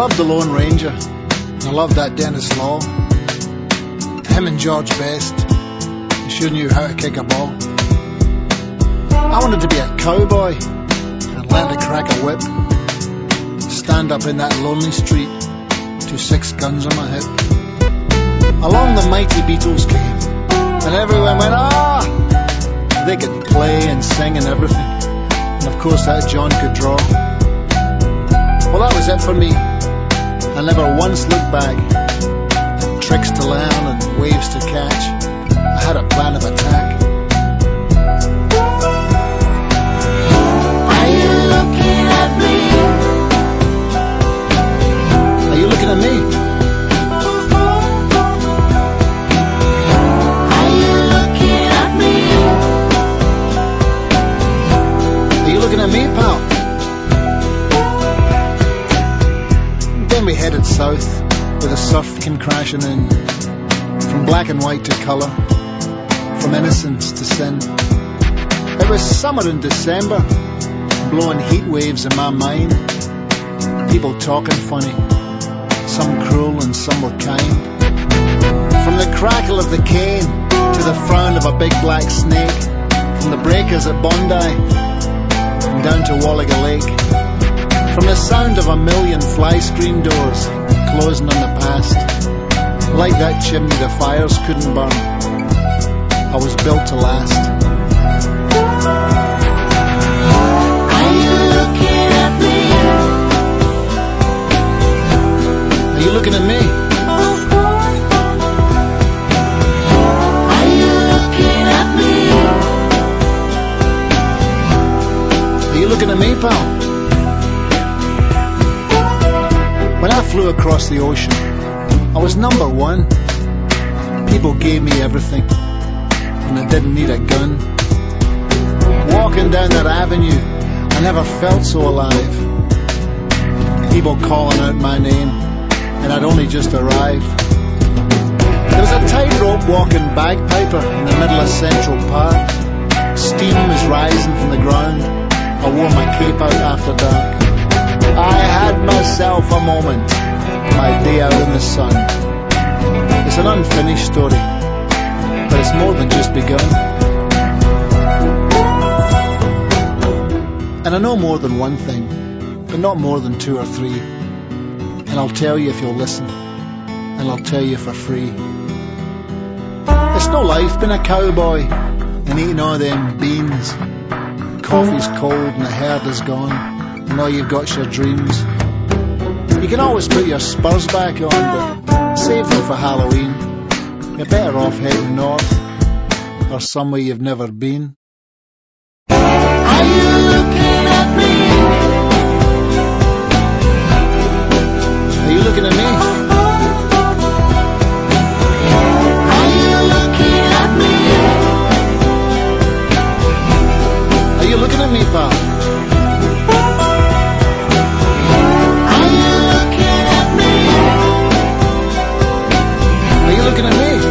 loved the Lone Ranger. I loved that Dennis Law. Him and George Best. He sure knew how to kick a ball. I wanted to be a cowboy and learn to crack a whip. Stand up in that lonely street to 6 guns on my hip. Along the mighty Beatles came, and everyone went, ah! They could play and sing and everything. And of course that John could draw. Well, that was it for me. I never once looked back. Had tricks to learn and waves to catch. I had a plan of attack. Are you looking at me? Are you looking at me? Are you looking at me? Are you looking at me, pal? Then we headed south, where the surf came crashing in. From black and white to colour, from innocence to sin. It was summer in December, blowing heat waves in my mind. People talking funny, some cruel and some were kind. From the crackle of the cane to the frown of a big black snake. From the breakers at Bondi and down to Wallaga Lake. From the sound of a million fly screen doors closing on the past. Like that chimney the fires couldn't burn, I was built to last. Are you looking at me? Are you looking at me? Are you looking at me? Are you looking at me, pal? When I flew across the ocean, I was number one. People gave me everything, and I didn't need a gun. Walking down that avenue, I never felt so alive. People calling out my name, and I'd only just arrived. There was a tightrope walking bagpiper in the middle of Central Park. Steam was rising from the ground. I wore my cape out after dark. I had myself a moment, my day out in the sun. It's an unfinished story, but it's more than just begun. And I know more than one thing, but not more than 2 or 3. And I'll tell you if you'll listen, and I'll tell you for free. It's no life being a cowboy and eating all them beans. Coffee's cold and the herd is gone, and all you've got's your dreams. You can always put your spurs back on, but save them for Halloween. You're better off heading north, or somewhere you've never been. Are you looking at me? Are you looking at me? Are you looking at me? Are you looking at me, pal? Are you looking at me? Are you looking at me?